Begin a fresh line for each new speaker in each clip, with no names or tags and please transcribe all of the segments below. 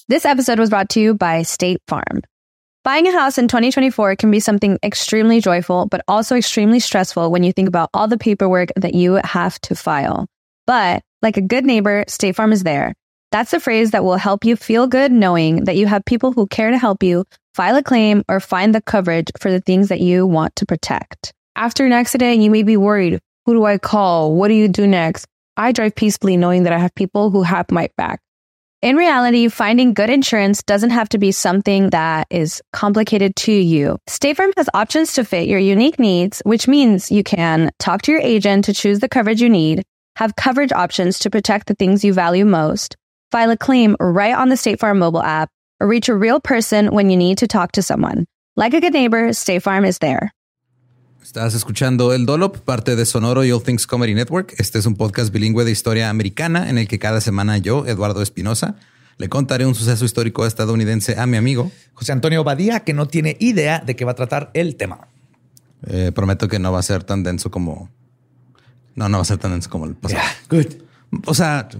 This episode was brought to you by State Farm. Buying a house in 2024 can be something extremely joyful, but also extremely stressful when you think about all the paperwork that you have to file. But like a good neighbor, State Farm is there. That's the phrase that will help you feel good knowing that you have people who care to help you file a claim or find the coverage for the things that you want to protect. After an accident, you may be worried. Who do I call? What do you do next? I drive peacefully knowing that I have people who have my back. In reality, finding good insurance doesn't have to be something that is complicated to you. State Farm has options to fit your unique needs, which means you can talk to your agent to choose the coverage you need, have coverage options to protect the things you value most, file a claim right on the State Farm mobile app, or reach a real person when you need to talk to someone. Like a good neighbor, State Farm is there.
Estás escuchando El Dollop, parte de Sonoro y All Things Comedy Network. Este es un podcast bilingüe de historia americana en el que cada semana yo, Eduardo Espinosa, le contaré un suceso histórico estadounidense a mi amigo
José Antonio Badía, que no tiene idea de qué va a tratar el tema.
Prometo que no va a ser tan denso como... No va a ser tan denso como el pasado.
Yeah, good.
O sea...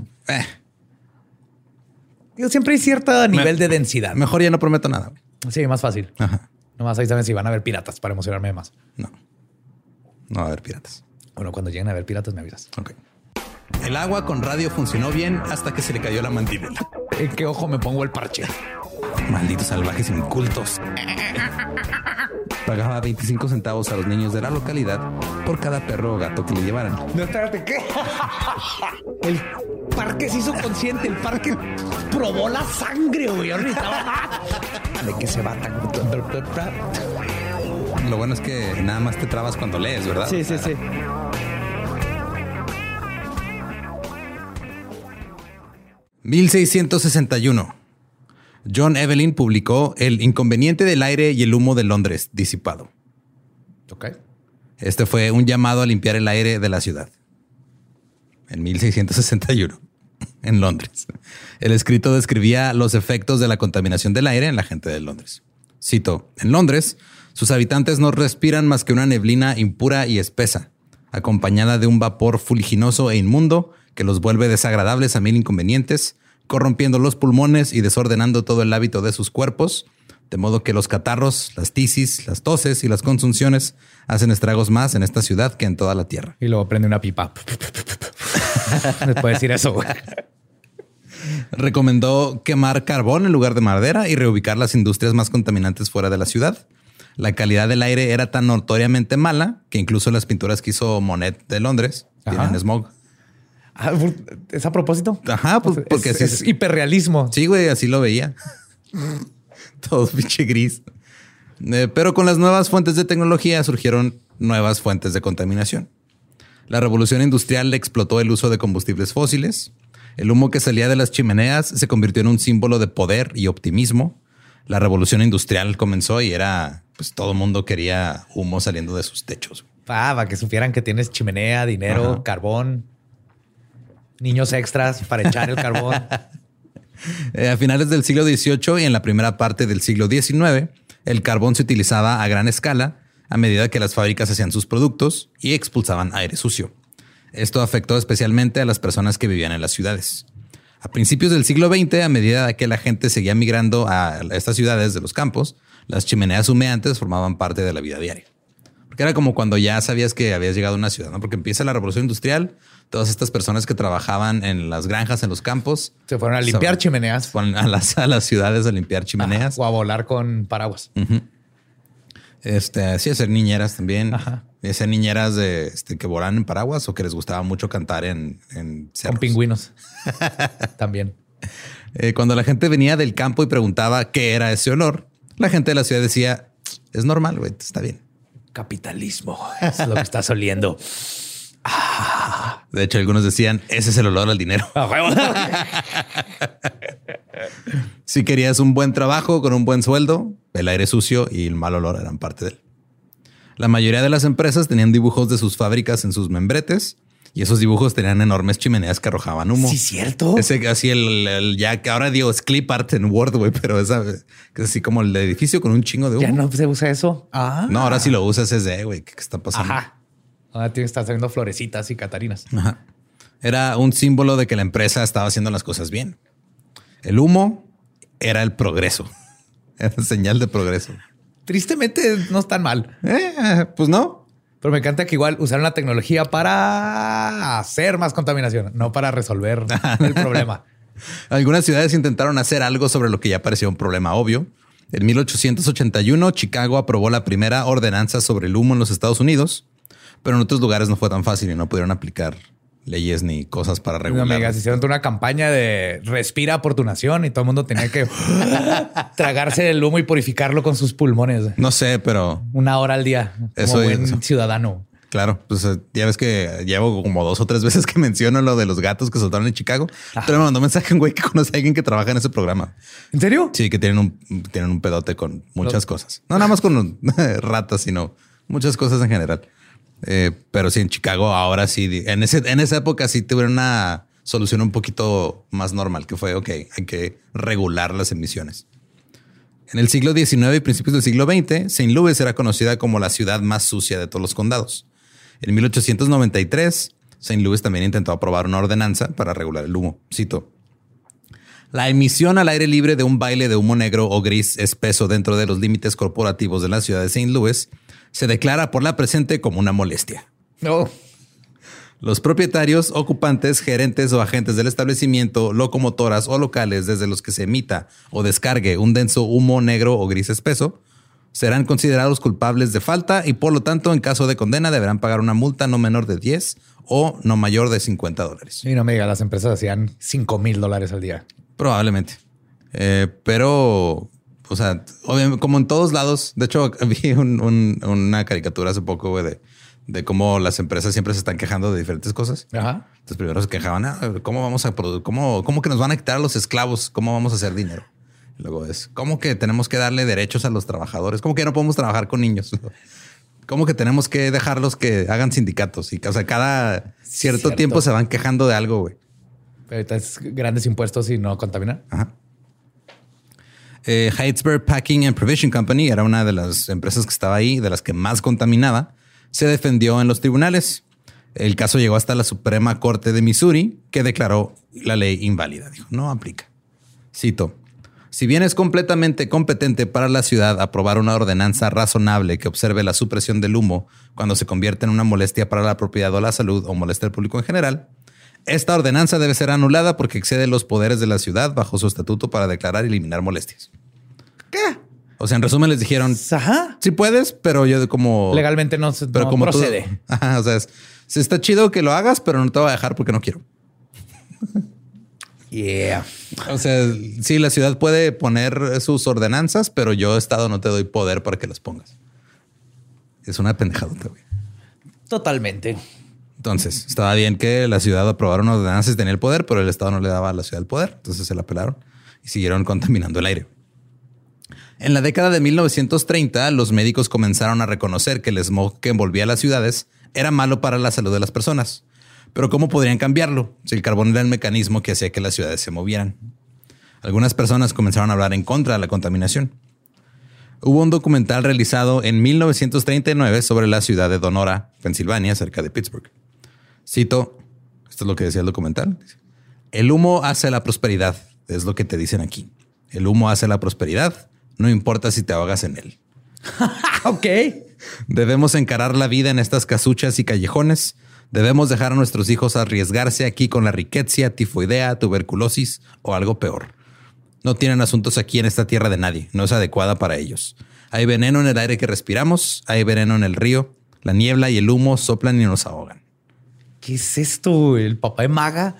Siempre hay cierto nivel de densidad.
Mejor ya no prometo nada.
Sí, más fácil.
Ajá.
Nomás ahí saben si van a haber piratas para emocionarme más.
No va a haber piratas.
Bueno, cuando lleguen a ver piratas me avisas.
Ok. El agua con radio funcionó bien hasta que se le cayó la mandíbula.
¿En qué ojo me pongo el parche?
Malditos salvajes incultos. Pagaba 25 centavos a los niños de la localidad por cada perro o gato que le llevaran.
No, espérate, ¿qué? El parque se hizo consciente. El parque probó la sangre, güey. Ahorita. ¿De qué se va tan...?
Lo bueno es que nada más te trabas cuando lees, ¿verdad?
Sí.
...1661... John Evelyn publicó El inconveniente del aire y el humo de Londres disipado.
Ok.
Este fue un llamado a limpiar el aire de la ciudad. En 1661, en Londres. El escrito describía los efectos de la contaminación del aire en la gente de Londres. Cito, en Londres, sus habitantes no respiran más que una neblina impura y espesa, acompañada de un vapor fuliginoso e inmundo que los vuelve desagradables a mil inconvenientes, corrompiendo los pulmones y desordenando todo el hábito de sus cuerpos, de modo que los catarros, las tisis, las toses y las consunciones hacen estragos más en esta ciudad que en toda la tierra.
Y luego prende una pipa. ¿Me puede decir eso, güey?
Recomendó quemar carbón en lugar de madera y reubicar las industrias más contaminantes fuera de la ciudad. La calidad del aire era tan notoriamente mala que incluso las pinturas que hizo Monet de Londres tienen smog.
¿Es a propósito?
Ajá, pues porque
es hiperrealismo.
Sí, güey, así lo veía. Todo pinche gris. Pero con las nuevas fuentes de tecnología surgieron nuevas fuentes de contaminación. La revolución industrial explotó el uso de combustibles fósiles. El humo que salía de las chimeneas se convirtió en un símbolo de poder y optimismo. La revolución industrial comenzó y era, pues todo el mundo quería humo saliendo de sus techos.
Para que supieran que tienes chimenea, dinero, carbón, niños extras para echar el carbón.
A finales del siglo XVIII y en la primera parte del siglo XIX, el carbón se utilizaba a gran escala a medida que las fábricas hacían sus productos y expulsaban aire sucio. Esto afectó especialmente a las personas que vivían en las ciudades. A principios del siglo XX, a medida que la gente seguía migrando a estas ciudades de los campos, las chimeneas humeantes formaban parte de la vida diaria. Porque era como cuando ya sabías que habías llegado a una ciudad, ¿no? Porque empieza la revolución industrial. Todas estas personas que trabajaban en las granjas, en los campos,
se fueron a limpiar chimeneas.
Fueron a las ciudades a limpiar chimeneas.
Ajá, o a volar con paraguas.
Sí, hacer niñeras también.
Ajá.
Hacer niñeras que volaban en paraguas o que les gustaba mucho cantar en cerros.
Con pingüinos. También.
Cuando la gente venía del campo y preguntaba qué era ese olor, la gente de la ciudad decía, es normal, güey, está bien.
Capitalismo es lo que estás oliendo.
De hecho, algunos decían, ese es el olor al dinero. Si querías un buen trabajo con un buen sueldo, el aire sucio y el mal olor eran parte de él. La mayoría de las empresas tenían dibujos de sus fábricas en sus membretes y esos dibujos tenían enormes chimeneas que arrojaban humo.
Sí, cierto.
Ese así ya que ahora digo es clip art en Word, güey, pero esa que es así como el edificio con un chingo de humo.
Ya no se usa eso.
No, ahora sí lo usas es de, güey, ¿qué está pasando?
Ajá. Ahora estás haciendo florecitas y catarinas.
Ajá. Era un símbolo de que la empresa estaba haciendo las cosas bien. El humo era el progreso. Era señal de progreso.
Tristemente no es tan mal.
Pues no.
Pero me encanta que igual usaron la tecnología para hacer más contaminación, no para resolver el problema.
Algunas ciudades intentaron hacer algo sobre lo que ya parecía un problema obvio. En 1881, Chicago aprobó la primera ordenanza sobre el humo en los Estados Unidos, pero en otros lugares no fue tan fácil y no pudieron aplicar leyes ni cosas para regular.
No, amigas, hicieron una campaña de respira por tu nación y todo el mundo tenía que tragarse el humo y purificarlo con sus pulmones.
No sé, pero
1 hora al día como
eso
buen ciudadano.
Claro, pues ya ves que llevo como 2 o 3 veces que menciono lo de los gatos que soltaron en Chicago. Pero me mandó un mensaje un güey que conoce a alguien que trabaja en ese programa.
¿En serio?
Sí, que tienen un pedote con muchas cosas. No nada más con ratas, sino muchas cosas en general. Pero sí, en Chicago ahora sí, en esa época sí tuvieron una solución un poquito más normal, que fue, ok, hay que regular las emisiones. En el siglo XIX y principios del siglo XX, St. Louis era conocida como la ciudad más sucia de todos los condados. En 1893, St. Louis también intentó aprobar una ordenanza para regular el humo. Cito: la emisión al aire libre de un baile de humo negro o gris espeso dentro de los límites corporativos de la ciudad de St. Louis se declara por la presente como una molestia.
No.
Los propietarios, ocupantes, gerentes o agentes del establecimiento, locomotoras o locales desde los que se emita o descargue un denso humo negro o gris espeso serán considerados culpables de falta y por lo tanto en caso de condena deberán pagar una multa no menor de 10 o no mayor de $50.
Y no me diga, las empresas hacían $5,000 al día.
Probablemente. Pero, o sea, obviamente, como en todos lados, de hecho vi una caricatura hace poco, güey, de cómo las empresas siempre se están quejando de diferentes cosas.
Ajá.
Entonces primero se quejaban, ¿cómo vamos a producir? ¿Cómo que nos van a quitar a los esclavos? ¿Cómo vamos a hacer dinero? Y luego es, ¿cómo que tenemos que darle derechos a los trabajadores? ¿Cómo que no podemos trabajar con niños? ¿Cómo que tenemos que dejarlos que hagan sindicatos? Y o sea, cada cierto tiempo se van quejando de algo, güey.
Ahorita es grandes impuestos y no contaminan.
Ajá. Heidelberg Packing and Provision Company era una de las empresas que estaba ahí, de las que más contaminaba. Se defendió en los tribunales. El caso llegó hasta la Suprema Corte de Missouri, que declaró la ley inválida. Dijo, no aplica. Cito: si bien es completamente competente para la ciudad aprobar una ordenanza razonable que observe la supresión del humo cuando se convierte en una molestia para la propiedad o la salud o molestia al público en general, esta ordenanza debe ser anulada porque excede los poderes de la ciudad bajo su estatuto para declarar y eliminar molestias.
¿Qué?
O sea, en resumen les dijeron,
ajá,
sí puedes, pero yo como...
legalmente no
como
procede.
Tú, ajá, o sea, sí está chido que lo hagas, pero no te voy a dejar porque no quiero.
Yeah.
O sea, sí, la ciudad puede poner sus ordenanzas, pero yo, Estado, no te doy poder para que las pongas. Es una pendejadota, güey.
Totalmente.
Entonces, estaba bien que la ciudad aprobara una ordenanza y tenía el poder, pero el Estado no le daba a la ciudad el poder. Entonces se la pelaron y siguieron contaminando el aire. En la década de 1930, los médicos comenzaron a reconocer que el smog que envolvía las ciudades era malo para la salud de las personas. Pero ¿cómo podrían cambiarlo si el carbón era el mecanismo que hacía que las ciudades se movieran? Algunas personas comenzaron a hablar en contra de la contaminación. Hubo un documental realizado en 1939 sobre la ciudad de Donora, Pensilvania, cerca de Pittsburgh. Cito, esto es lo que decía el documental. El humo hace la prosperidad, es lo que te dicen aquí. El humo hace la prosperidad, no importa si te ahogas en él.
Ok.
Debemos encarar la vida en estas casuchas y callejones. Debemos dejar a nuestros hijos arriesgarse aquí con la riqueza, tifoidea, tuberculosis o algo peor. No tienen asuntos aquí en esta tierra de nadie. No es adecuada para ellos. Hay veneno en el aire que respiramos. Hay veneno en el río. La niebla y el humo soplan y nos ahogan.
¿Qué es esto? ¿El papá de Maga?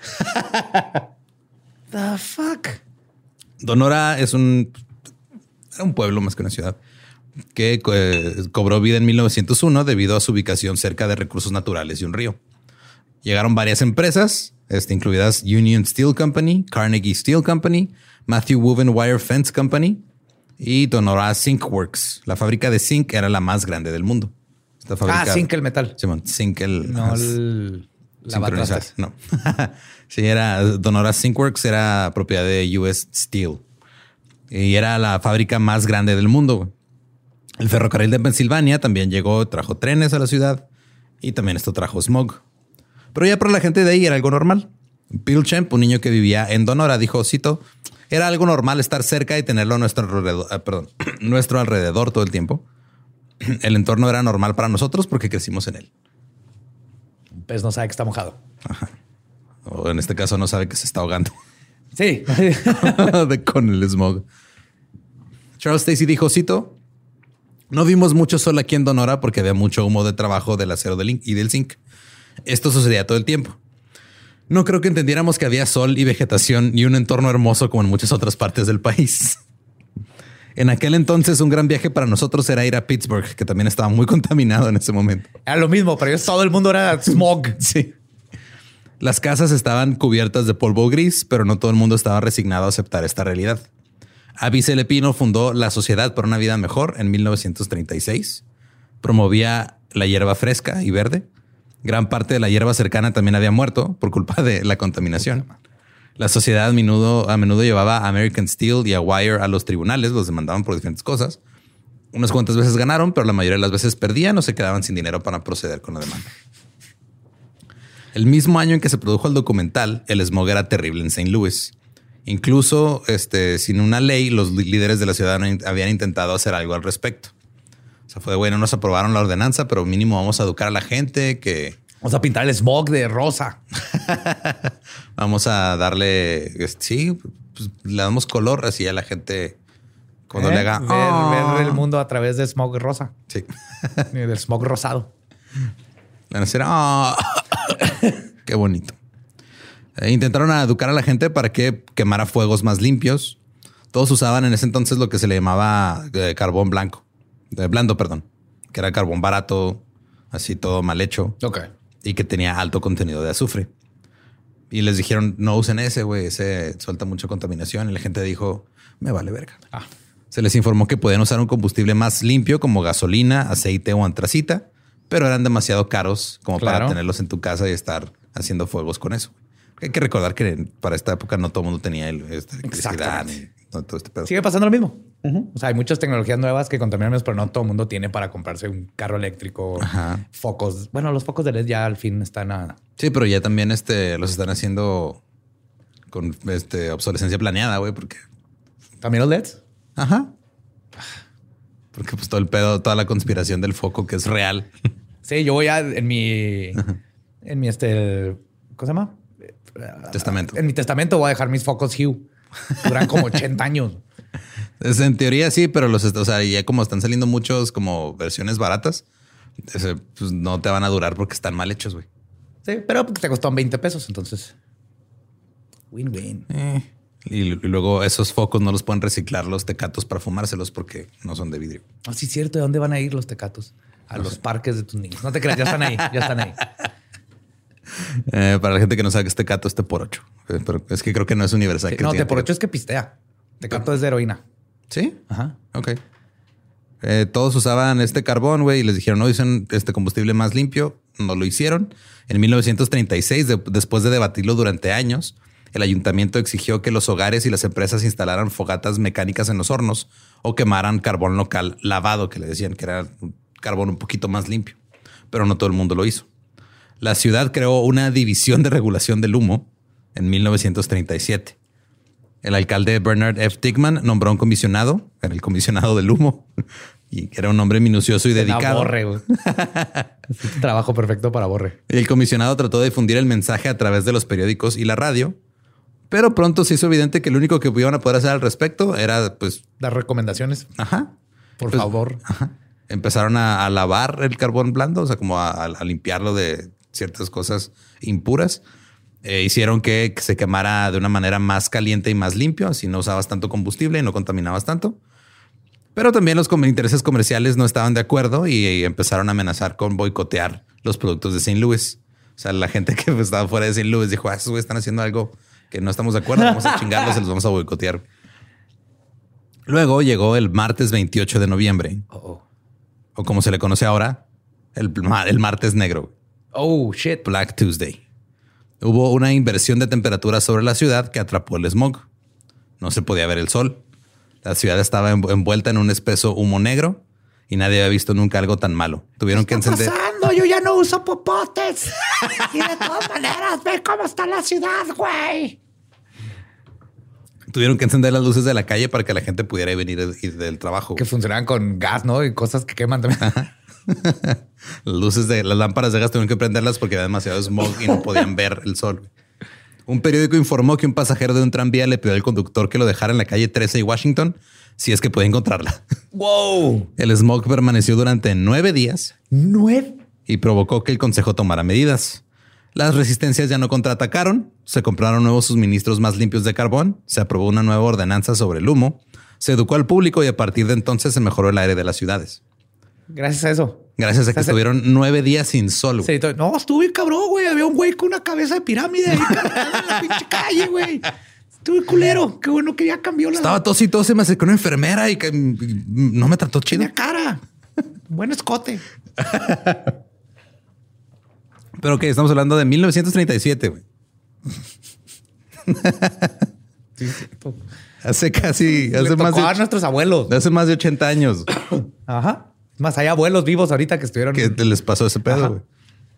The fuck?
Donora es un pueblo más que una ciudad que cobró vida en 1901 debido a su ubicación cerca de recursos naturales y un río. Llegaron varias empresas, incluidas Union Steel Company, Carnegie Steel Company, Matthew Woven Wire Fence Company y Donora Zinc Works. La fábrica de zinc era la más grande del mundo. Esta fábrica,
zinc el metal.
Simón, zinc el...
No, el
sincronizar. No. Sí, era Donora Zinc Works, era propiedad de US Steel. Y era la fábrica más grande del mundo. El ferrocarril de Pensilvania también llegó, trajo trenes a la ciudad y también esto trajo smog. Pero ya para la gente de ahí era algo normal. Bill Champ, un niño que vivía en Donora, dijo, cito, Era algo normal estar cerca y tenerlo a nuestro alrededor todo el tiempo. El entorno era normal para nosotros porque crecimos en él.
Un pez no sabe que está mojado.
Ajá. O en este caso no sabe que se está ahogando.
Sí.
Con el smog. Charles Stacy dijo, cito, no vimos mucho sol aquí en Donora porque había mucho humo de trabajo del acero y del zinc. Esto sucedía todo el tiempo. No creo que entendiéramos que había sol y vegetación y un entorno hermoso como en muchas otras partes del país. En aquel entonces, un gran viaje para nosotros era ir a Pittsburgh, que también estaba muy contaminado en ese momento.
Era lo mismo, pero todo el mundo era smog.
Sí. Las casas estaban cubiertas de polvo gris, pero no todo el mundo estaba resignado a aceptar esta realidad. Avi Celepino fundó la Sociedad por una Vida Mejor en 1936. Promovía la hierba fresca y verde. Gran parte de la hierba cercana también había muerto por culpa de la contaminación. La sociedad a menudo llevaba a American Steel y a Wire a los tribunales, los demandaban por diferentes cosas. Unas cuantas veces ganaron, pero la mayoría de las veces perdían o se quedaban sin dinero para proceder con la demanda. El mismo año en que se produjo el documental, el smog era terrible en St. Louis. Incluso sin una ley, los líderes de la ciudad habían intentado hacer algo al respecto. O sea, fue bueno, nos aprobaron la ordenanza, pero mínimo vamos a educar a la gente que...
Vamos a pintar el smog de rosa.
Vamos a darle... Sí, pues, le damos color así a la gente cuando le haga...
Ver el mundo a través de smog rosa.
Sí.
Del smog rosado.
La nacer... Qué bonito. Intentaron educar a la gente para que quemara fuegos más limpios. Todos usaban en ese entonces lo que se le llamaba carbón blando, que era carbón barato, así todo mal hecho.
Ok.
Y que tenía alto contenido de azufre. Y les dijeron, no usen ese, güey, ese suelta mucha contaminación. Y la gente dijo, me vale verga. Se les informó que podían usar un combustible más limpio como gasolina, aceite o antracita, pero eran demasiado caros como para tenerlos en tu casa y estar haciendo fuegos con eso. Hay que recordar que para esta época no todo el mundo tenía electricidad ni todo este pedo.
Sigue pasando lo mismo. O sea, hay muchas tecnologías nuevas que contaminan menos, pero no todo el mundo tiene para comprarse un carro eléctrico, focos. Bueno, los focos de LED ya al fin están a...
Sí, pero ya también los están haciendo con obsolescencia planeada, güey, porque...
¿También los LEDs?
Ajá. Porque pues todo el pedo, toda la conspiración del foco que es real.
Sí, yo voy a en mi ¿cómo se llama?
Testamento.
En mi testamento voy a dejar mis focos Hue. Duran como 80 años.
En teoría sí, pero ya como están saliendo muchos como versiones baratas, pues no te van a durar porque están mal hechos, güey.
Sí, pero te costó 20 pesos, entonces. Win-win.
Y luego esos focos no los pueden reciclar los tecatos para fumárselos porque no son de vidrio.
Oh, sí, cierto. ¿De dónde van a ir los tecatos? A los parques de tus niños. No te creas, ya están ahí, ya están ahí.
Para la gente que no sabe que es tecato, es T8. Pero es que creo que no es universal.
Sí, no, T8 es que pistea. Tecato es de heroína.
¿Sí?
Ajá.
Ok. Todos usaban este carbón, güey, y les dijeron, no, usen este combustible más limpio. No lo hicieron. En 1936, después de debatirlo durante años, el ayuntamiento exigió que los hogares y las empresas instalaran fogatas mecánicas en los hornos o quemaran carbón local lavado, que le decían que era un carbón un poquito más limpio. Pero no todo el mundo lo hizo. La ciudad creó una división de regulación del humo en 1937. El alcalde Bernard F. Dickman nombró un comisionado, era el comisionado del humo, y era un hombre minucioso y dedicado.
Borre, güey. Es un trabajo perfecto para Borre.
El comisionado trató de difundir el mensaje a través de los periódicos y la radio, pero pronto se hizo evidente que lo único que iban a poder hacer al respecto era, pues...
dar recomendaciones.
Ajá.
Por favor.
Ajá. Empezaron a lavar el carbón blando, o sea, como a limpiarlo de ciertas cosas impuras. Hicieron que se quemara de una manera más caliente y más limpio, así no usabas tanto combustible y no contaminabas tanto. Pero también los intereses comerciales no estaban de acuerdo y empezaron a amenazar con boicotear los productos de St. Louis. O sea, la gente que estaba fuera de St. Louis dijo, esos güeyes están haciendo algo que no estamos de acuerdo, vamos a chingarlos y los vamos a boicotear. Luego llegó el martes 28 de noviembre, o como se le conoce ahora, el martes negro.
Oh, shit.
Black Tuesday. Hubo una inversión de temperatura sobre la ciudad que atrapó el smog. No se podía ver el sol. La ciudad estaba envuelta en un espeso humo negro y nadie había visto nunca algo tan malo. Tuvieron que encender.
Pasando? Yo ya no uso popotes. Y de todas maneras, ve cómo está la ciudad, güey.
Tuvieron que encender las luces de la calle para que la gente pudiera venir ir del trabajo.
Que funcionaban con gas, ¿no? Y cosas que queman también.
Las lámparas de gas tuvieron que prenderlas porque había demasiado smog y no podían ver el sol. Un periódico informó que un pasajero de un tranvía le pidió al conductor que lo dejara en la calle 13 y Washington si es que podía encontrarla.
¡Wow!
El smog permaneció durante 9 días.
9.
Y provocó que el consejo tomara medidas. Las resistencias ya no contraatacaron, se compraron nuevos suministros más limpios de carbón, se aprobó una nueva ordenanza sobre el humo, se educó al público y a partir de entonces se mejoró el aire de las ciudades.
Gracias a eso.
Gracias a que estuvieron 9 días sin sol.
Sí, no, estuve bien cabrón, güey. Había un güey con una cabeza de pirámide ahí cargada en la pinche calle, güey. Estuve culero. Qué bueno que ya cambió la...
Estaba tos y tos, se me acercó una enfermera y que no me trató chido.
Tenía cara. Buen escote.
Pero que estamos hablando de 1937, güey.
Sí,
Hace casi...
Le tocó a nuestros abuelos.
Hace más de 80 años.
Ajá. Más, hay abuelos vivos ahorita que estuvieron...
Que les pasó ese pedo, güey.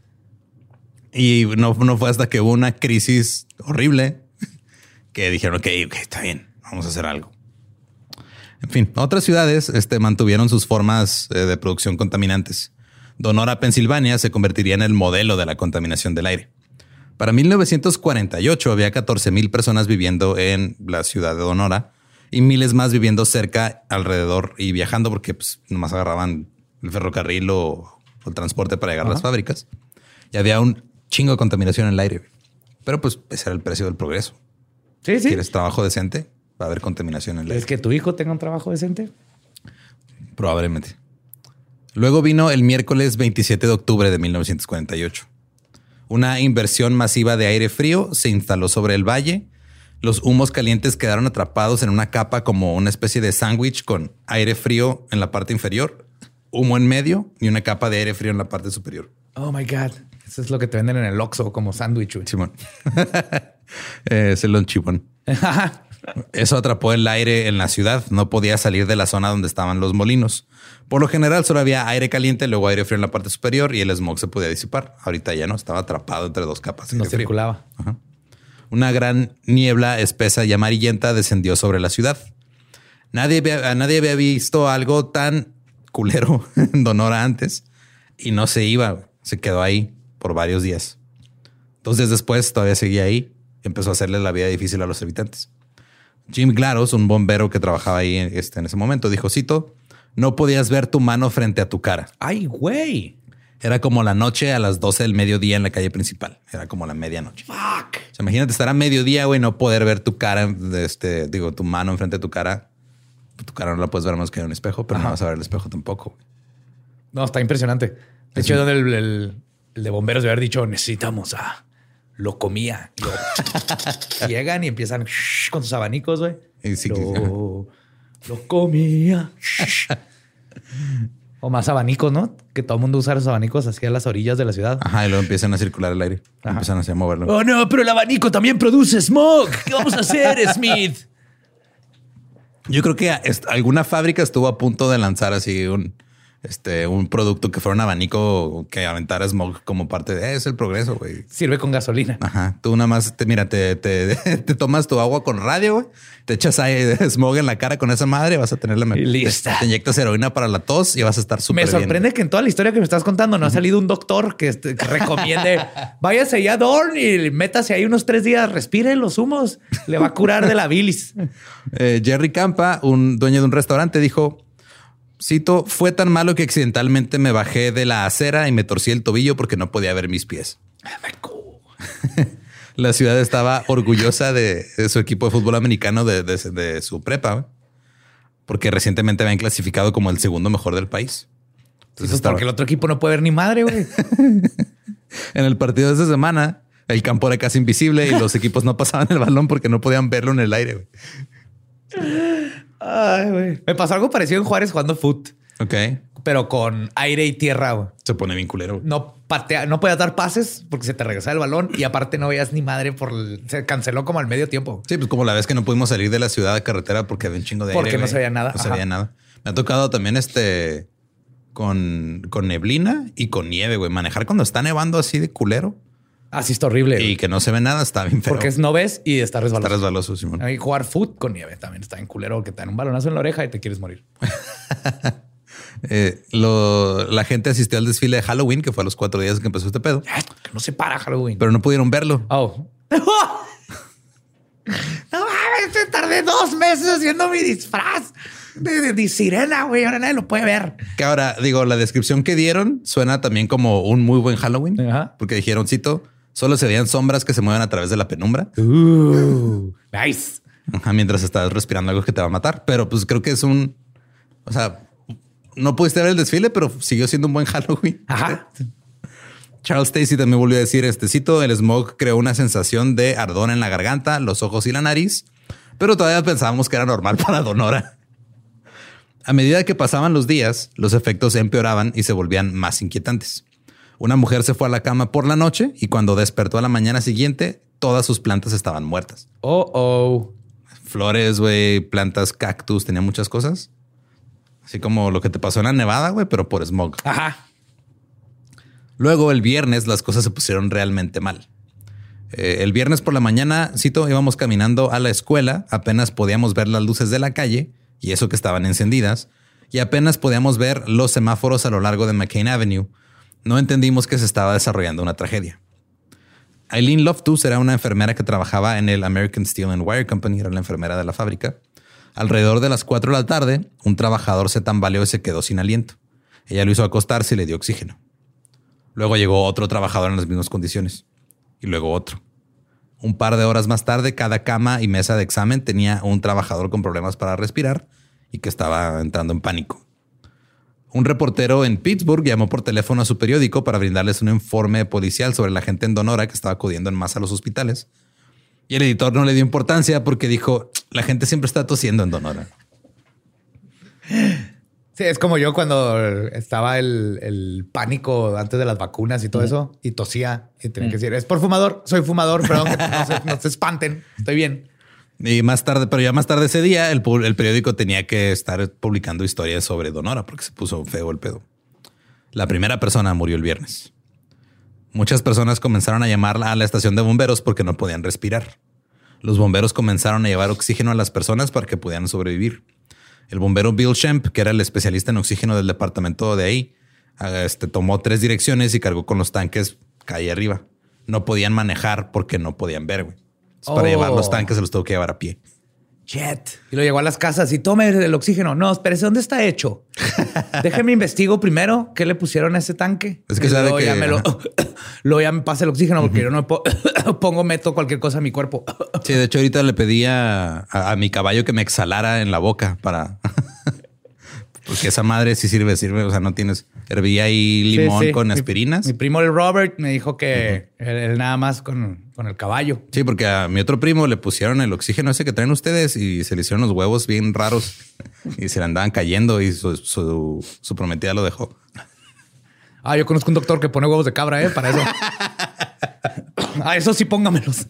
Y no fue hasta que hubo una crisis horrible que dijeron, ok, está bien, vamos a hacer algo. En fin, otras ciudades mantuvieron sus formas de producción contaminantes. Donora, Pensilvania, se convertiría en el modelo de la contaminación del aire. Para 1948 había 14,000 personas viviendo en la ciudad de Donora y miles más viviendo cerca, alrededor y viajando porque pues, nomás agarraban el ferrocarril o el transporte para llegar a las fábricas. Y había un chingo de contaminación en el aire. Pero pues ese era el precio del progreso.
Sí, sí.
¿Quieres trabajo decente? Va a haber contaminación en el aire.
¿Es que tu hijo tenga un trabajo decente?
Probablemente. Luego vino el miércoles 27 de octubre de 1948. Una inversión masiva de aire frío se instaló sobre el valle. Los humos calientes quedaron atrapados en una capa como una especie de sándwich con aire frío en la parte inferior, humo en medio y una capa de aire frío en la parte superior.
Oh my God. Eso es lo que te venden en el Oxxo como sándwich.
Simón. Es el lonchibón. Eso atrapó el aire en la ciudad. No podía salir de la zona donde estaban los molinos. Por lo general solo había aire caliente, luego aire frío en la parte superior y el smog se podía disipar. Ahorita ya no, estaba atrapado entre dos capas.
No circulaba.
Ajá. Una gran niebla espesa y amarillenta descendió sobre la ciudad. Nadie había visto algo tan culero en Donora antes y no se iba. Se quedó ahí por varios días. 2 días después todavía seguía ahí y empezó a hacerle la vida difícil a los habitantes. Jim Glaros, un bombero que trabajaba ahí en ese momento, dijo, cito, no podías ver tu mano frente a tu cara.
Ay, güey.
Era como la noche a las 12 del mediodía en la calle principal. Era como la medianoche.
Fuck.
O sea, imagínate estar a mediodía, güey, no poder ver tu cara, tu mano enfrente de tu cara. Tu cara no la puedes ver más que en un espejo, pero no vas a ver el espejo tampoco. Güey.
No, está impresionante. De hecho, donde el de bomberos debe haber dicho, necesitamos lo comía. Llegan y empiezan con sus abanicos, güey.
Sí,
lo comía. O más abanicos, ¿no? Que todo el mundo usa los abanicos hacia las orillas de la ciudad.
Ajá, y luego empiezan a circular el aire. Ajá. Empiezan así a moverlo.
Oh, no, pero el abanico también produce smog. ¿Qué vamos a hacer, Smith?
Yo creo que alguna fábrica estuvo a punto de lanzar así un producto que fuera un abanico que aventara smog como parte de es el progreso, güey.
Sirve con gasolina.
Ajá. Tú nada más te tomas tu agua con radio, güey. Te echas smog en la cara con esa madre, vas a tener la mejor.
Lista.
Te inyectas heroína para la tos y vas a estar súper bien.
Me sorprende que en toda la historia que me estás contando no ha salido un doctor que recomiende váyase allá a Dorn y métase ahí unos 3 días, respire los humos, le va a curar de la bilis.
Jerry Campa, un dueño de un restaurante, dijo, cito, fue tan malo que accidentalmente me bajé de la acera y me torcí el tobillo porque no podía ver mis pies. La ciudad estaba orgullosa de su equipo de fútbol americano de su prepa, porque recientemente habían clasificado como el segundo mejor del país.
Entonces, porque el otro equipo no puede ver ni madre, güey.
En el partido de esa semana, el campo era casi invisible y los equipos no pasaban el balón porque no podían verlo en el aire, güey.
Ay, güey. Me pasó algo parecido en Juárez jugando foot.
Ok.
Pero con aire y tierra, güey.
Se pone bien culero. Güey.
No podías dar pases porque se te regresaba el balón y aparte no veías ni madre se canceló como al medio tiempo.
Sí, pues como la vez que no pudimos salir de la ciudad de carretera porque había un chingo de aire.
Porque no se veía nada.
No se veía nada. Me ha tocado también con neblina y con nieve, güey. Manejar cuando está nevando así de culero.
Ah, sí, está horrible.
Y que no se ve nada, está bien feo.
Porque no ves y está resbaloso.
Está resbaloso, Simón.
Hay jugar foot con nieve también está bien culero, que te dan un balonazo en la oreja y te quieres morir.
La gente asistió al desfile de Halloween, que fue a los 4 días que empezó este pedo.
Que no se para Halloween.
Pero no pudieron verlo.
Oh. No mames, tardé 2 meses haciendo mi disfraz de sirena, güey. Ahora nadie lo puede ver.
Que ahora, digo, la descripción que dieron suena también como un muy buen Halloween.
Ajá.
Porque dijeron, cito, solo se veían sombras que se mueven a través de la penumbra.
Nice.
Ajá, mientras estás respirando algo que te va a matar. Pero pues creo que es un... O sea, no pudiste ver el desfile, pero siguió siendo un buen Halloween.
Ajá.
Charles Stacy también volvió a decir, cito, el smog creó una sensación de ardor en la garganta, los ojos y la nariz, pero todavía pensábamos que era normal para Donora. A medida que pasaban los días, los efectos empeoraban y se volvían más inquietantes. Una mujer se fue a la cama por la noche y cuando despertó a la mañana siguiente, todas sus plantas estaban muertas. Flores, güey, plantas, cactus, tenía muchas cosas. Así como lo que te pasó en la Nevada, güey, pero por smog.
Ajá.
Luego, el viernes, las cosas se pusieron realmente mal. El viernes por la mañana, cito, íbamos caminando a la escuela, apenas podíamos ver las luces de la calle, y eso que estaban encendidas, y apenas podíamos ver los semáforos a lo largo de McCain Avenue. No entendimos que se estaba desarrollando una tragedia. Eileen Loftus era una enfermera que trabajaba en el American Steel and Wire Company, era la enfermera de la fábrica. Alrededor de las 4 de la tarde, un trabajador se tambaleó y se quedó sin aliento. Ella lo hizo acostarse y le dio oxígeno. Luego llegó otro trabajador en las mismas condiciones. Y luego otro. Un par de horas más tarde, cada cama y mesa de examen tenía un trabajador con problemas para respirar y que estaba entrando en pánico. Un reportero en Pittsburgh llamó por teléfono a su periódico para brindarles un informe policial sobre la gente en Donora que estaba acudiendo en masa a los hospitales. Y el editor no le dio importancia porque dijo, la gente siempre está tosiendo en Donora.
Sí, es como yo cuando estaba el pánico antes de las vacunas y todo eso y tosía y tenía que decir, es por fumador, soy fumador, perdón, que no se espanten, estoy bien.
Y más tarde, pero ya más tarde ese día, el periódico tenía que estar publicando historias sobre Donora porque se puso feo el pedo. La primera persona murió el viernes. Muchas personas comenzaron a llamar a la estación de bomberos porque no podían respirar. Los bomberos comenzaron a llevar oxígeno a las personas para que pudieran sobrevivir. El bombero Bill Shemp, que era el especialista en oxígeno del departamento de ahí, tomó 3 direcciones y cargó con los tanques calle arriba. No podían manejar porque no podían ver, güey. Para llevar los tanques se los tuvo que llevar a pie.
Shit. Y lo llegó a las casas y tome el oxígeno. No, espérese, ¿dónde está hecho? Déjeme investigo primero qué le pusieron a ese tanque.
Es que sabe que...
Luego ya me pasa el oxígeno porque yo no meto cualquier cosa a mi cuerpo.
Sí, de hecho ahorita le pedí a mi caballo que me exhalara en la boca para... Porque esa madre sí sirve. O sea, no tienes... Hervía ahí limón con aspirinas.
Mi primo el Robert me dijo que él nada más con el caballo.
Sí, porque a mi otro primo le pusieron el oxígeno ese que traen ustedes y se le hicieron los huevos bien raros y se le andaban cayendo y su prometida lo dejó.
Yo conozco un doctor que pone huevos de cabra, para eso. Eso sí, póngamelos.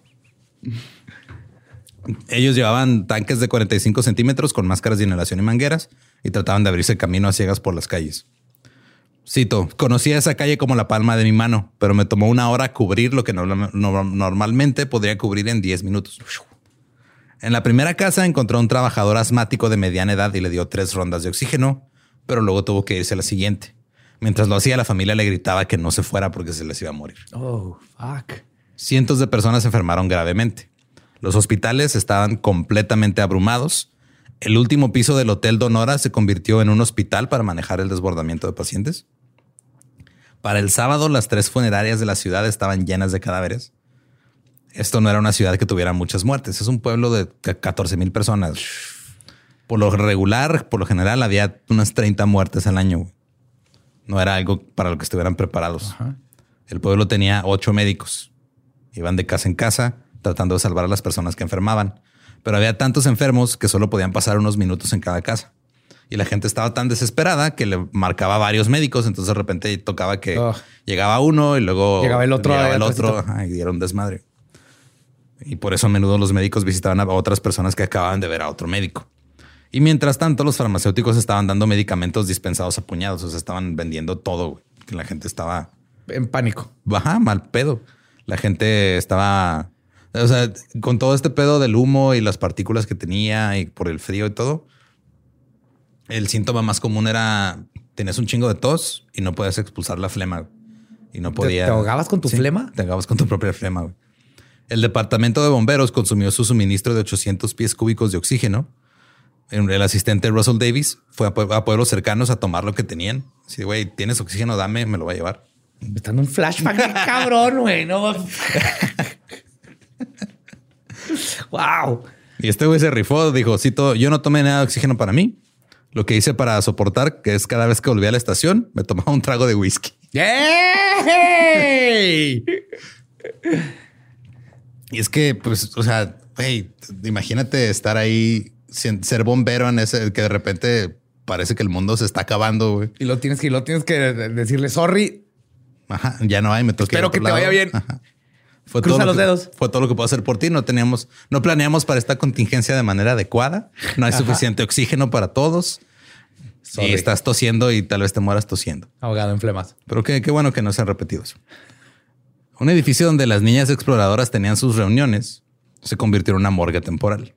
Ellos llevaban tanques de 45 centímetros con máscaras de inhalación y mangueras y trataban de abrirse camino a ciegas por las calles. Cito, conocía esa calle como la palma de mi mano, pero me tomó 1 hora cubrir lo que normalmente podría cubrir en 10 minutos. En la primera casa encontró a un trabajador asmático de mediana edad y le dio 3 rondas de oxígeno, pero luego tuvo que irse a la siguiente. Mientras lo hacía, la familia le gritaba que no se fuera porque se les iba a morir.
Oh, fuck.
Cientos de personas se enfermaron gravemente. Los hospitales estaban completamente abrumados. El último piso del Hotel Donora se convirtió en un hospital para manejar el desbordamiento de pacientes. Para el sábado, las 3 funerarias de la ciudad estaban llenas de cadáveres. Esto no era una ciudad que tuviera muchas muertes. Es un pueblo de 14,000 personas. Por lo regular, por lo general, había unas 30 muertes al año. No era algo para lo que estuvieran preparados. Ajá. El pueblo tenía 8 médicos. Iban de casa en casa tratando de salvar a las personas que enfermaban. Pero había tantos enfermos que solo podían pasar unos minutos en cada casa. Y la gente estaba tan desesperada que le marcaba a varios médicos. Entonces de repente tocaba que llegaba uno y luego
llegaba el otro.
Y dieron un desmadre. Y por eso a menudo los médicos visitaban a otras personas que acababan de ver a otro médico. Y mientras tanto, los farmacéuticos estaban dando medicamentos dispensados a puñados. O sea, estaban vendiendo todo, güey. Que la gente estaba
en pánico.
Mal pedo. La gente estaba, o sea, con todo este pedo del humo y las partículas que tenía y por el frío y todo, el síntoma más común era tenías un chingo de tos y no podías expulsar la flema. Y no podía.
¿Te ahogabas con tu flema?
Te ahogabas con tu propia flema. Güey. El departamento de bomberos consumió su suministro de 800 pies cúbicos de oxígeno. El asistente Russell Davis fue a pueblos cercanos a tomar lo que tenían. Así, güey, tienes oxígeno, dame, me lo voy a llevar.
Me está dando un flashback de cabrón, güey. No. Wow.
Y este güey se rifó, dijo, cito, yo no tomé nada de oxígeno para mí. Lo que hice para soportar, que es cada vez que volví a la estación, me tomaba un trago de whisky.
¡Yay!
Y es que, pues, o sea, hey, imagínate estar ahí, ser bombero en ese, que de repente parece que el mundo se está acabando, güey.
Y lo tienes que decirle sorry.
Ajá, ya no hay, me toca.
Espero que te vaya bien.
Ajá.
Cruza los dedos.
Fue todo lo que puedo hacer por ti. No planeamos para esta contingencia de manera adecuada. No hay suficiente oxígeno para todos. Sorry. Y estás tosiendo y tal vez te mueras tosiendo.
Ahogado en flemas.
Pero qué bueno que no se han repetido eso. Un edificio donde las niñas exploradoras tenían sus reuniones se convirtió en una morgue temporal.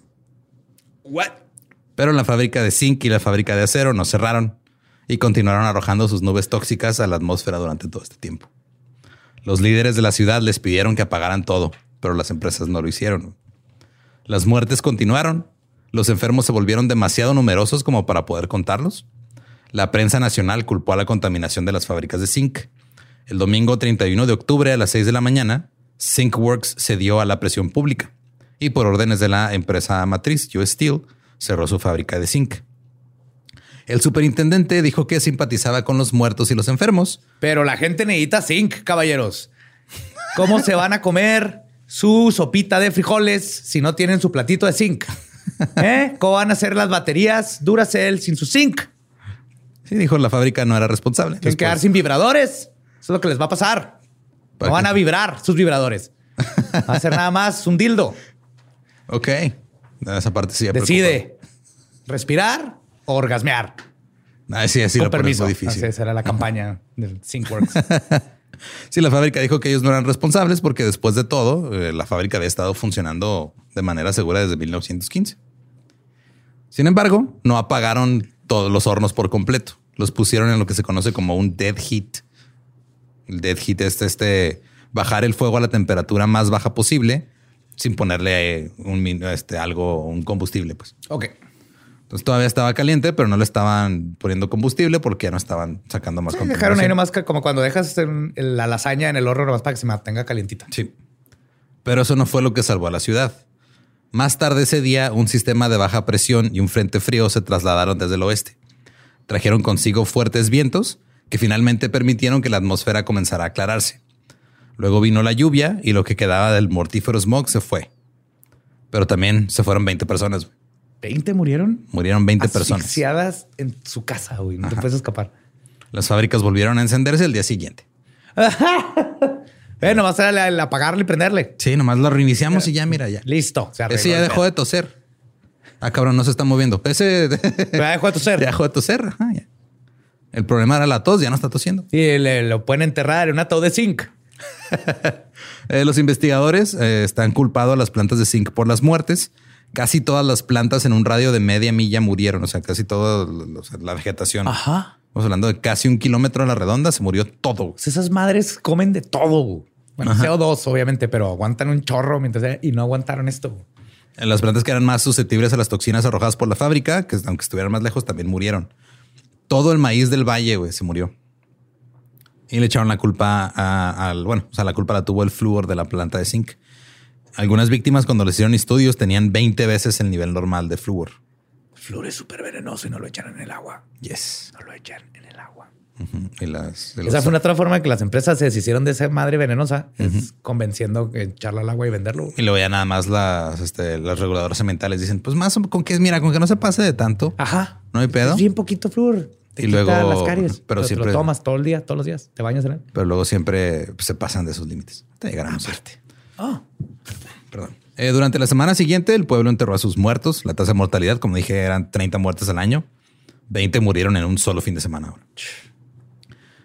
What?
Pero la fábrica de zinc y la fábrica de acero no cerraron y continuaron arrojando sus nubes tóxicas a la atmósfera durante todo este tiempo. Los líderes de la ciudad les pidieron que apagaran todo, pero las empresas no lo hicieron. Las muertes continuaron. Los enfermos se volvieron demasiado numerosos como para poder contarlos. La prensa nacional culpó a la contaminación de las fábricas de zinc. El domingo 31 de octubre a las 6 de la mañana, Zinc Works cedió a la presión pública y por órdenes de la empresa matriz US Steel cerró su fábrica de zinc. El superintendente dijo que simpatizaba con los muertos y los enfermos.
Pero la gente necesita zinc, caballeros. ¿Cómo se van a comer su sopita de frijoles si no tienen su platito de zinc? ¿Cómo van a hacer las baterías Duracell sin su zinc?
Sí, dijo, la fábrica no era responsable.
Tienen que quedar sin vibradores. Eso es lo que les va a pasar. No van a vibrar sus vibradores. Va a ser nada más un dildo.
Ok. Esa parte sí.
Decide respirar o orgasmear.
Sí, así
con
lo
permiso.
Muy difícil.
Esa era la campaña del ThinkWorks.
Sí, la fábrica dijo que ellos no eran responsables porque después de todo, la fábrica había estado funcionando de manera segura desde 1915. Sin embargo, no apagaron todos los hornos por completo. Los pusieron en lo que se conoce como un dead heat. El dead heat es bajar el fuego a la temperatura más baja posible sin ponerle un combustible. Pues.
Ok.
Entonces todavía estaba caliente, pero no le estaban poniendo combustible porque ya no estaban sacando más contaminación.
Dejaron ahí nomás como cuando dejas la lasaña en el horno nomás para que se mantenga calientita.
Sí. Pero eso no fue lo que salvó a la ciudad. Más tarde ese día, un sistema de baja presión y un frente frío se trasladaron desde el oeste. Trajeron consigo fuertes vientos que finalmente permitieron que la atmósfera comenzara a aclararse. Luego vino la lluvia y lo que quedaba del mortífero smog se fue. Pero también se fueron 20 personas.
¿20 murieron?
Murieron 20 personas.
Asfixiadas en su casa, güey. No te puedes escapar.
Las fábricas volvieron a encenderse el día siguiente.
Nomás era el apagarle y prenderle.
Sí, nomás lo reiniciamos y ya, mira, ya.
Listo.
Ese ya dejó de toser. Ah, cabrón, no se está moviendo. Ese
ya dejó de toser.
Ya dejó de toser. Ajá, ya. El problema era la tos, ya no está tosiendo.
Y lo pueden enterrar en un ataúd de zinc.
Los investigadores están culpados a las plantas de zinc por las muertes. Casi todas las plantas en un radio de media milla murieron. O sea, casi toda la vegetación.
Ajá.
Estamos hablando de casi 1 kilómetro a la redonda. Se murió todo.
Pues esas madres comen de todo. Bueno, CO2, obviamente, pero aguantan un chorro y no aguantaron esto.
Las plantas que eran más susceptibles a las toxinas arrojadas por la fábrica, que aunque estuvieran más lejos, también murieron. Todo el maíz del valle, güey, se murió. Y le echaron la culpa la culpa la tuvo el flúor de la planta de zinc. Algunas víctimas, cuando les hicieron estudios, tenían 20 veces el nivel normal de flúor.
El flúor es súper venenoso y no lo echan en el agua.
Yes.
No lo echan en el agua.
Esa
fue una otra forma de que las empresas se deshicieron de esa madre venenosa, es convenciendo que echarla al agua y venderlo.
Y luego ya nada más las reguladoras ambientales dicen, pues más con que no se pase de tanto.
Ajá.
No hay pedo.
Es bien poquito flúor. Te quita las caries. Pero siempre lo tomas todo el día, todos los días. Te bañas en él.
Pero luego siempre se pasan de sus límites. Te llegarán a suerte. Perdón. Durante la semana siguiente, el pueblo enterró a sus muertos. La tasa de mortalidad, como dije, eran 30 muertes al año. 20 murieron en un solo fin de semana.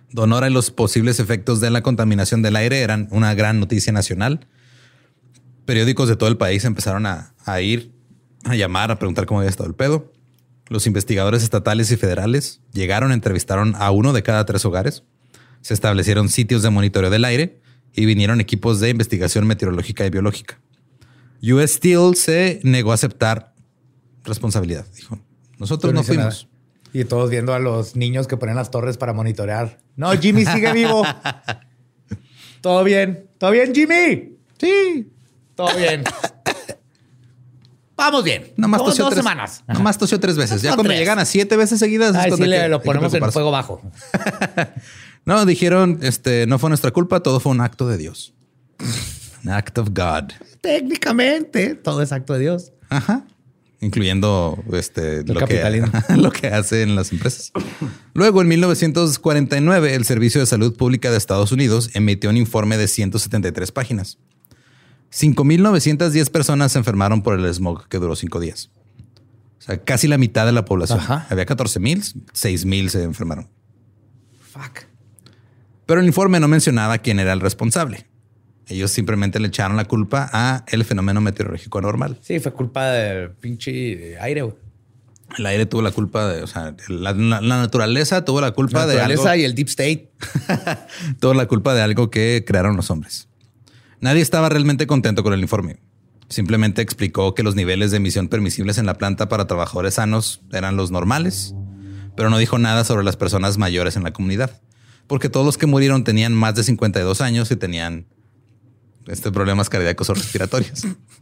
Donora y los posibles efectos de la contaminación del aire eran una gran noticia nacional. Periódicos de todo el país empezaron a ir, a llamar, a preguntar cómo había estado el pedo. Los investigadores estatales y federales llegaron, entrevistaron a 1 de cada 3 hogares. Se establecieron sitios de monitoreo del aire y vinieron equipos de investigación meteorológica y biológica. US Steel se negó a aceptar responsabilidad. Dijo, nosotros no fuimos.
Nada. Y todos viendo a los niños que ponen las torres para monitorear. No, Jimmy sigue vivo. Todo bien. ¿Todo bien, Jimmy? Sí. Todo bien. Vamos bien.
Nomás tosió
2
3
semanas.
Nomás tosió 3 veces. Ya cuando
3.
llegan a 7 veces seguidas.
Ay, sí, lo ponemos en fuego bajo.
No, dijeron, no fue nuestra culpa. Todo fue un acto de Dios. An act of God.
Técnicamente, todo es acto de Dios.
Ajá. Incluyendo
capitalismo.
Lo que hacen las empresas. Luego, en 1949, el Servicio de Salud Pública de Estados Unidos emitió un informe de 173 páginas. 5,910 personas se enfermaron por el smog que duró 5 días. O sea, casi la mitad de la población.
Ajá.
Había 14,000, 6,000 se enfermaron.
Fuck.
Pero el informe no mencionaba quién era el responsable. Ellos simplemente le echaron la culpa a el fenómeno meteorológico anormal.
Sí, fue culpa del pinche aire, güey.
El aire tuvo la culpa de, o sea, la naturaleza tuvo la culpa de algo.
La naturaleza y el deep state.
Tuvo la culpa de algo que crearon los hombres. Nadie estaba realmente contento con el informe. Simplemente explicó que los niveles de emisión permisibles en la planta para trabajadores sanos eran los normales, pero no dijo nada sobre las personas mayores en la comunidad, porque todos los que murieron tenían más de 52 años y tenían problemas cardíacos o respiratorios.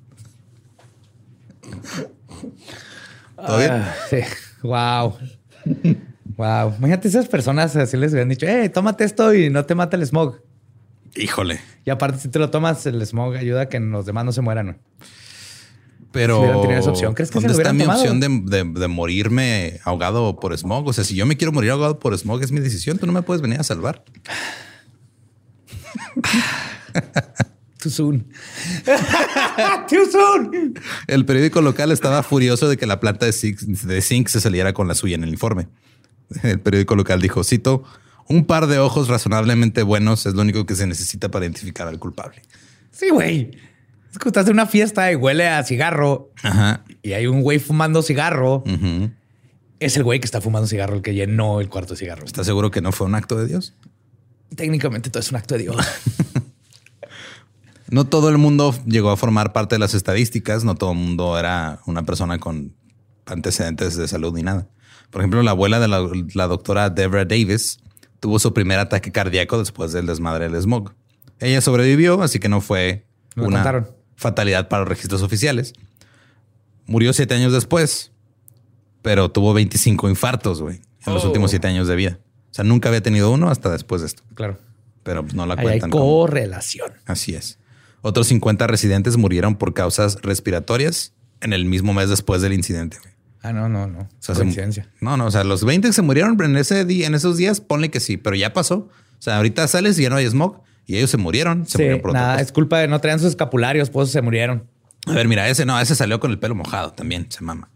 ¿Todo bien?
Sí. Wow. Wow. Imagínate esas personas así les hubieran dicho, tómate esto y no te mata el smog.
Híjole.
Y aparte, si te lo tomas, el smog ayuda a que los demás no se mueran.
Pero
si hubieran tenido esa opción, ¿crees que
¿dónde
se lo
está
hubieran
mi
tomado?
opción de morirme ahogado por smog? O sea, si yo me quiero morir ahogado por smog, es mi decisión. Tú no me puedes venir a salvar.
Too soon. Too soon.
El periódico local estaba furioso de que la planta de zinc se saliera con la suya en el informe. El periódico local dijo, cito, un par de ojos razonablemente buenos es lo único que se necesita para identificar al culpable.
Sí, güey. Es que estás en una fiesta y huele a cigarro.
Ajá.
Y hay un güey fumando cigarro.
Uh-huh.
Es el güey que está fumando cigarro el que llenó el cuarto de cigarro.
¿Estás seguro que no fue un acto de Dios?
Técnicamente todo es un acto de Dios.
No todo el mundo llegó a formar parte de las estadísticas. No todo el mundo era una persona con antecedentes de salud ni nada. Por ejemplo, la abuela de la doctora Deborah Davis tuvo su primer ataque cardíaco después del desmadre del smog. Ella sobrevivió, así que no fue una fatalidad para los registros oficiales. Murió 7 años después, pero tuvo 25 infartos, güey, en los últimos 7 años de vida. O sea, nunca había tenido uno hasta después de esto.
Claro.
Pero no la
Ahí
cuentan.
hay correlación.
Así es. Otros 50 residentes murieron por causas respiratorias en el mismo mes después del incidente, güey.
Ah, no.
O sea,
coincidencia.
No. O sea, los 20 que se murieron en ese día, en esos días, ponle que sí, pero ya pasó. O sea, ahorita sales y ya no hay smog y ellos se murieron. Se murieron por otra cosa.
Es culpa de no traían sus escapularios, pues se murieron.
A ver, mira, ese salió con el pelo mojado también, se mama.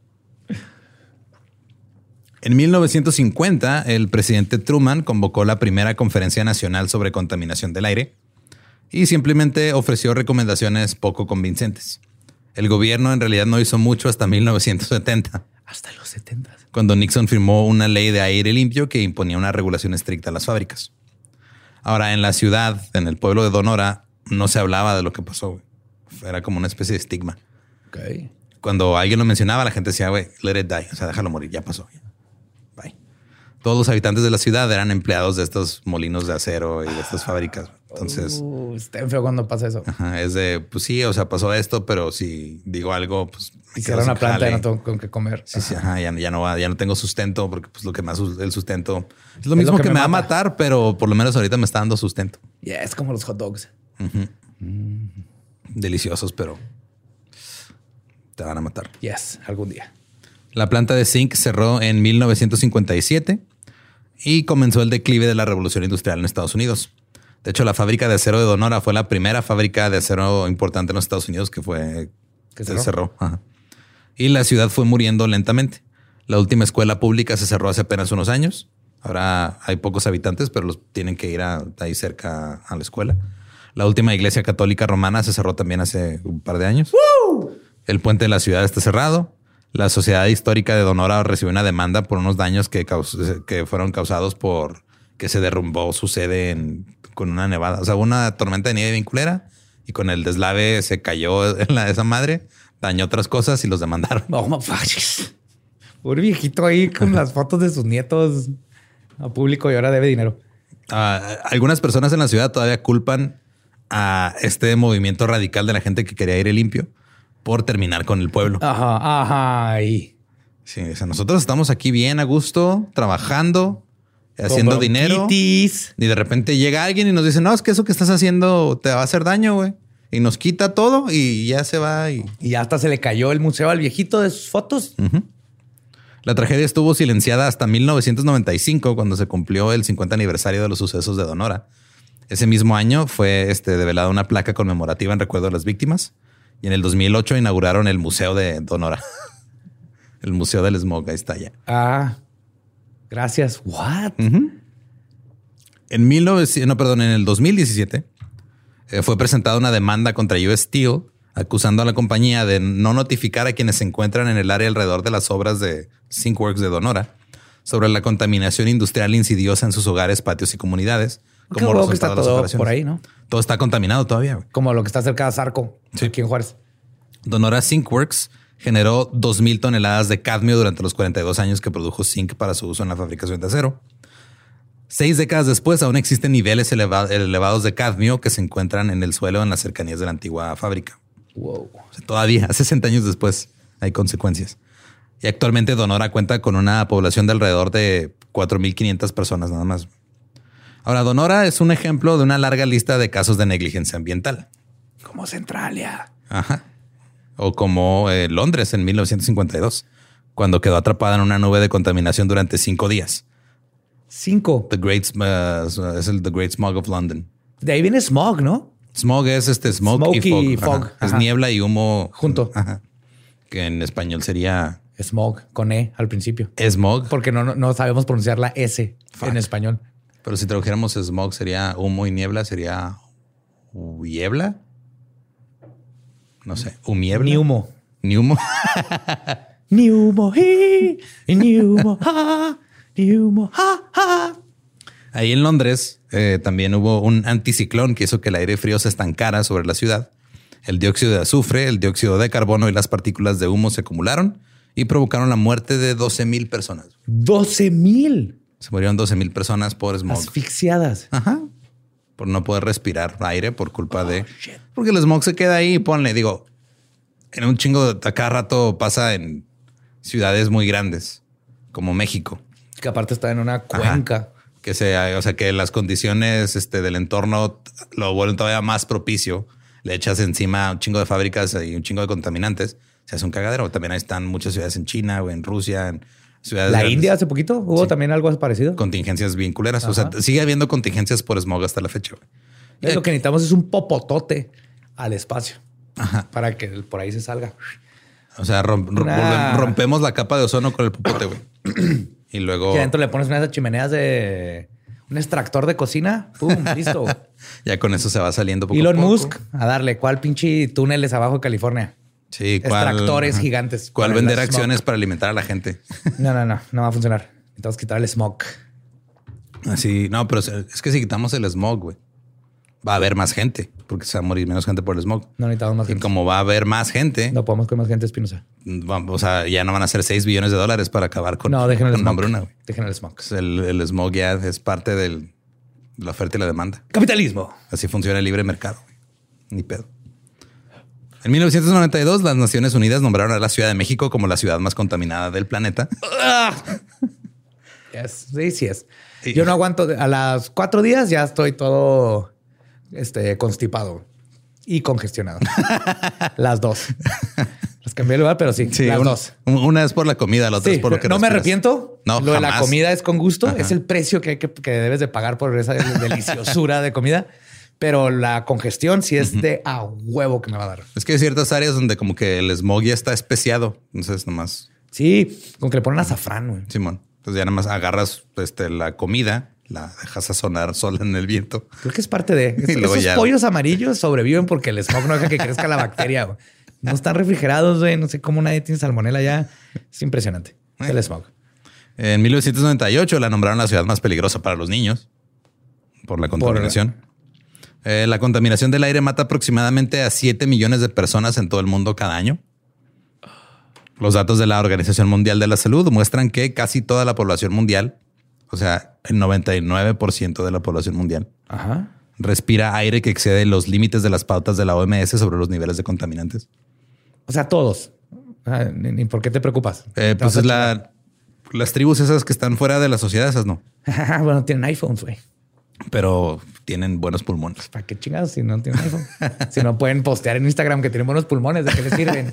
En 1950, el presidente Truman convocó la primera conferencia nacional sobre contaminación del aire y simplemente ofreció recomendaciones poco convincentes. El gobierno en realidad no hizo mucho hasta 1970.
Hasta los 70.
Cuando Nixon firmó una ley de aire limpio que imponía una regulación estricta a las fábricas. Ahora, en la ciudad, en el pueblo de Donora, no se hablaba de lo que pasó, güey. Era como una especie de estigma.
Okay.
Cuando alguien lo mencionaba, la gente decía, güey, let it die. O sea, déjalo morir, ya pasó. Bye. Todos los habitantes de la ciudad eran empleados de estos molinos de acero y de estas fábricas. Entonces...
está feo cuando pasa eso.
Ajá, es de, pues sí, o sea, pasó esto, pero si digo algo, pues...
Y cierra una planta y no tengo con qué comer.
Sí, ajá, ya no tengo sustento porque pues lo que más el sustento es lo mismo que me va a matar, pero por lo menos ahorita me está dando sustento.
Yeah, es como los hot dogs.
Uh-huh. Deliciosos, pero te van a matar.
Yes, algún día.
La planta de zinc cerró en 1957 y comenzó el declive de la revolución industrial en Estados Unidos. De hecho, la fábrica de acero de Donora fue la primera fábrica de acero importante en los Estados Unidos que se cerró. Ajá. Y la ciudad fue muriendo lentamente. La última escuela pública se cerró hace apenas unos años. Ahora hay pocos habitantes, pero los tienen que ir ahí cerca a la escuela. La última iglesia católica romana se cerró también hace un par de años. ¡Woo! El puente de la ciudad está cerrado. La Sociedad Histórica de Donora recibió una demanda por unos daños que fueron causados por que se derrumbó su sede con una nevada. O sea, hubo una tormenta de nieve bien culera y con el deslave se cayó esa madre, dañó otras cosas y los demandaron.
No, pobre viejito ahí con las fotos de sus nietos a público y ahora debe dinero.
Algunas personas en la ciudad todavía culpan a este movimiento radical de la gente que quería aire limpio por terminar con el pueblo.
Ajá.
Sí, o sea, nosotros estamos aquí bien a gusto, trabajando, haciendo dinero. Y de repente llega alguien y nos dice, no, es que eso que estás haciendo te va a hacer daño, güey. Y nos quita todo y ya se va. Y
ya hasta se le cayó el museo al viejito de sus fotos.
Uh-huh. La tragedia estuvo silenciada hasta 1995, cuando se cumplió el 50 aniversario de los sucesos de Donora. Ese mismo año fue develada una placa conmemorativa en recuerdo de las víctimas. Y en el 2008 inauguraron el Museo de Donora. El Museo del Smog. Ahí está ya.
Gracias. What?
Uh-huh. En el 2017 fue presentada una demanda contra US Steel acusando a la compañía de no notificar a quienes se encuentran en el área alrededor de las obras de Zinkworks de Donora sobre la contaminación industrial insidiosa en sus hogares, patios y comunidades.
Como resultado que está de las operaciones. Por ahí, ¿no?
Todo está contaminado todavía. Güey.
Como lo que está cerca de Zarco,
sí.
Aquí en Juárez.
Donora Zinkworks generó 2,000 toneladas de cadmio durante los 42 años que produjo zinc para su uso en la fabricación de acero. 6 décadas después, aún existen niveles elevados de cadmio que se encuentran en el suelo en las cercanías de la antigua fábrica.
Wow.
O sea, todavía, 60 años después, hay consecuencias. Y actualmente Donora cuenta con una población de alrededor de 4,500 personas nada más. Ahora, Donora es un ejemplo de una larga lista de casos de negligencia ambiental.
Como Centralia.
Ajá. O como Londres en 1952, cuando quedó atrapada en una nube de contaminación durante 5 días.
5.
The Great Smog of London.
De ahí viene smog, ¿no?
Smog es smoke y fog. Es niebla y humo
junto.
Ajá. Que en español sería
smog con E al principio.
Smog.
Porque no sabemos pronunciar la S en español.
Pero si tradujéramos smog sería humo y niebla, sería huiebla. No sé, humiebla.
Ni humo.
Ni humo.
Ni humo, ni humo, ni humo,
Ahí en Londres también hubo un anticiclón que hizo que el aire frío se estancara sobre la ciudad. El dióxido de azufre, el dióxido de carbono y las partículas de humo se acumularon y provocaron la muerte de 12,000 personas.
12,000.
Se murieron 12,000 personas por smog.
Asfixiadas.
Ajá. Por no poder respirar aire por culpa porque el smog se queda ahí. Ponle, digo, en un chingo a cada rato pasa en ciudades muy grandes como México.
Que aparte está en una cuenca.
Ajá. Que las condiciones del entorno lo vuelven todavía más propicio. Le echas encima un chingo de fábricas y un chingo de contaminantes. Se hace un cagadero. También ahí están muchas ciudades en China o en Rusia, en ciudades
La
grandes.
India hace poquito hubo también algo parecido.
Contingencias bien culeras.
Ajá.
O sea, sigue habiendo contingencias por smog hasta la fecha.
Lo que necesitamos es un popotote al espacio.
Ajá.
Para que por ahí se salga.
O sea, rompemos la capa de ozono con el popote, güey. Y luego...
Que adentro le pones una de esas chimeneas de... Un extractor de cocina. ¡Pum! Listo.
Ya con eso se va saliendo poco
Elon
a poco.
Musk, a darle. ¿Cuál pinche túneles abajo de California?
Sí,
extractores gigantes.
¿Cuál vender acciones para alimentar a la gente?
No va a funcionar. Necesitamos quitar el smog.
Así, no, pero es que si quitamos el smog, güey, va a haber más gente porque se va a morir menos gente por el smog.
No necesitamos más gente.
Y como va a haber más gente,
no podemos con más gente, Espinosa.
O sea, ya no van a ser $6 billones para acabar con,
dejen el
con
smog.
hambruna, güey.
Dejen el smog.
El smog ya es parte de la oferta y la demanda.
Capitalismo.
Así funciona el libre mercado, güey. Ni pedo. En 1992, las Naciones Unidas nombraron a la Ciudad de México como la ciudad más contaminada del planeta.
Sí es. Yo no aguanto. A las 4 días ya estoy todo constipado y congestionado. Las dos. Las cambié el lugar, pero sí las dos.
Una es por la comida, la otra es por lo que
no
respiras.
me arrepiento.
No,
lo
jamás.
de la comida es con gusto.
Ajá.
Es el precio que debes de pagar por esa deliciosura de comida. Pero la congestión sí es de a huevo que me va a dar.
Es que hay ciertas áreas donde como que el smog ya está especiado. Entonces nomás...
Sí, con que le ponen azafrán, güey.
Simón. Entonces ya nada más agarras la comida, la dejas sazonar sola en el viento.
Creo que es parte de... Esos pollos amarillos sobreviven porque el smog no deja que crezca la bacteria. Güey. No están refrigerados, güey. No sé cómo nadie tiene salmonela ya. Es impresionante. El smog.
En 1998 la nombraron la ciudad más peligrosa para los niños por la contaminación. La contaminación del aire mata aproximadamente a 7 millones de personas en todo el mundo cada año. Los datos de la Organización Mundial de la Salud muestran que casi toda la población mundial, o sea, el 99% de la población mundial, respira aire que excede los límites de las pautas de la OMS sobre los niveles de contaminantes.
O sea, todos. ¿Ni por qué te preocupas?
Pues es las tribus esas que están fuera de la sociedad, esas no.
Bueno, tienen iPhones, güey.
Pero tienen buenos pulmones.
¿Para qué chingados si no tienen iPhone? Si no pueden postear en Instagram que tienen buenos pulmones, ¿de qué les sirven?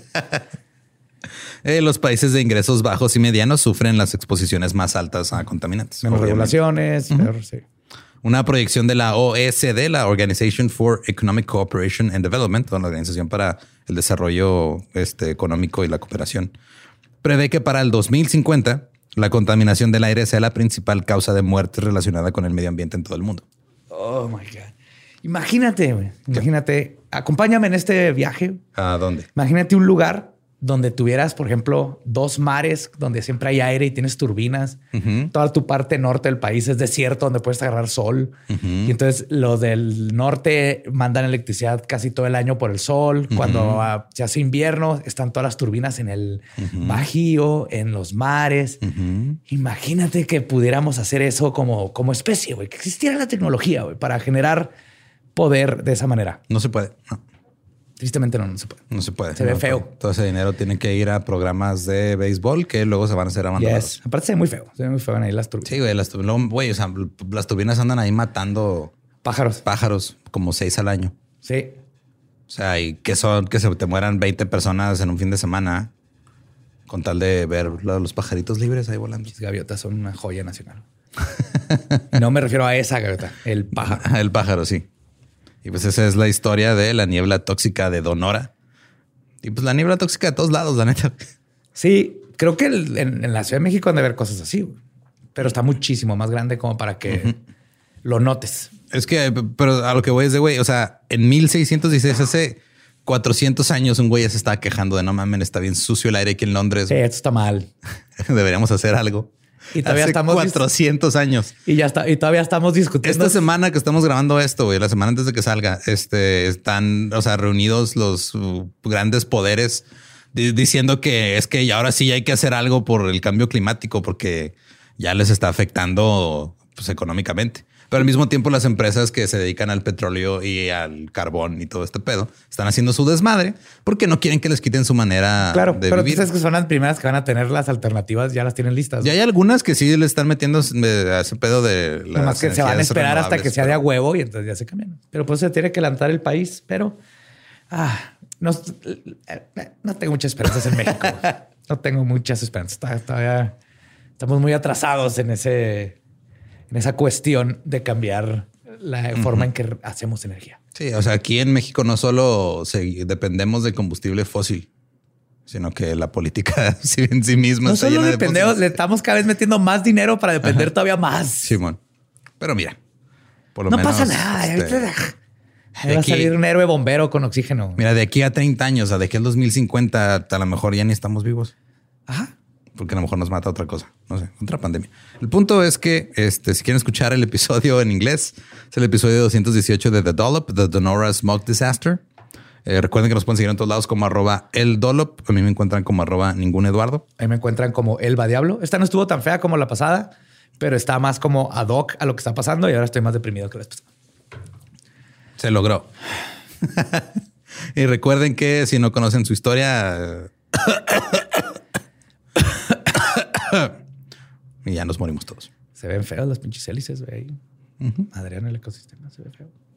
Los países de ingresos bajos y medianos sufren las exposiciones más altas a contaminantes.
Menos regulaciones. Pero, sí.
Una proyección de la OECD, la Organization for Economic Cooperation and Development, la Organización para el Desarrollo Económico y la Cooperación, prevé que para el 2050 la contaminación del aire sea la principal causa de muerte relacionada con el medio ambiente en todo el mundo.
Oh my God. Imagínate, güey. Imagínate. Acompáñame en este viaje.
¿A dónde?
Imagínate un lugar donde tuvieras, por ejemplo, 2 mares donde siempre hay aire y tienes turbinas. Toda tu parte norte del país es desierto donde puedes agarrar sol. Y entonces los del norte mandan electricidad casi todo el año por el sol. Cuando se hace invierno, están todas las turbinas en el bajío, en los mares. Imagínate que pudiéramos hacer eso como especie, güey. Que existiera la tecnología, güey, para generar poder de esa manera.
No se puede. No.
Tristemente no se puede.
No se puede.
Se ve feo.
Todo ese dinero tiene que ir a programas de béisbol que luego se van a hacer abandonados.
Yes. Aparte se ve muy feo. Se ve muy feo en ahí las turbinas.
Sí, güey. O sea, las turbinas andan ahí matando pájaros como 6 al año.
Sí.
O sea, y que se te mueran 20 personas en un fin de semana con tal de ver los pajaritos libres ahí volando.
Las gaviotas son una joya nacional. No me refiero a esa gaviota, el pájaro.
El pájaro, sí. Y pues esa es la historia de la niebla tóxica de Donora. Y pues la niebla tóxica de todos lados, la neta.
Sí, creo que en la Ciudad de México han de haber cosas así, güey. Pero está muchísimo más grande como para que lo notes.
Es que, pero a lo que voy es de güey, o sea, en 1616, hace 400 años, un güey ya se estaba quejando de no mames, está bien sucio el aire aquí en Londres.
Sí, esto está mal.
Deberíamos hacer algo.
Y todavía
hace
estamos
400 años.
Y ya está. Y todavía estamos discutiendo.
Esta semana que estamos grabando esto, güey, la semana antes de que salga, están, o sea, reunidos los grandes poderes diciendo que es que ahora sí hay que hacer algo por el cambio climático porque ya les está afectando pues, económicamente. Pero al mismo tiempo las empresas que se dedican al petróleo y al carbón y todo este pedo están haciendo su desmadre porque no quieren que les quiten su manera de
pero
vivir.
tú sabes que son las primeras que van a tener las alternativas, ya las tienen listas.
Ya hay algunas que sí le están metiendo a ese pedo de las
más que se van a esperar hasta que sea de a
pero...
huevo y entonces ya se cambian. Pero pues se tiene que lanzar el país, pero no tengo muchas esperanzas en México. No tengo muchas esperanzas. Todavía estamos muy atrasados en esa cuestión de cambiar la forma en que hacemos energía.
Sí, o sea, aquí en México no solo dependemos de combustible fósil, sino que la política en sí misma
no
está
solo
llena
dependemos, le estamos cada vez metiendo más dinero para depender todavía más.
Simón. Pero mira, por lo
no
menos...
pasa nada. Va a salir un héroe bombero con oxígeno.
Mira, de aquí a 30 años, de aquí al 2050, a lo mejor ya ni estamos vivos.
Ajá.
Porque a lo mejor nos mata otra cosa. No sé, otra pandemia. El punto es que si quieren escuchar el episodio en inglés, es el episodio 218 de The Dollop, The Donora Smoke Disaster. Recuerden que nos pueden seguir en todos lados como @eldollop. A mí me encuentran como @ninguneduardo.
A mí me encuentran como Elba Diablo. Esta no estuvo tan fea como la pasada, pero está más como ad hoc a lo que está pasando y ahora estoy más deprimido que la vez pasada.
Se logró. Y recuerden que si no conocen su historia... y ya nos morimos todos.
Se ven feos las pinches hélices, güey. Adrián, el ecosistema se ve feo.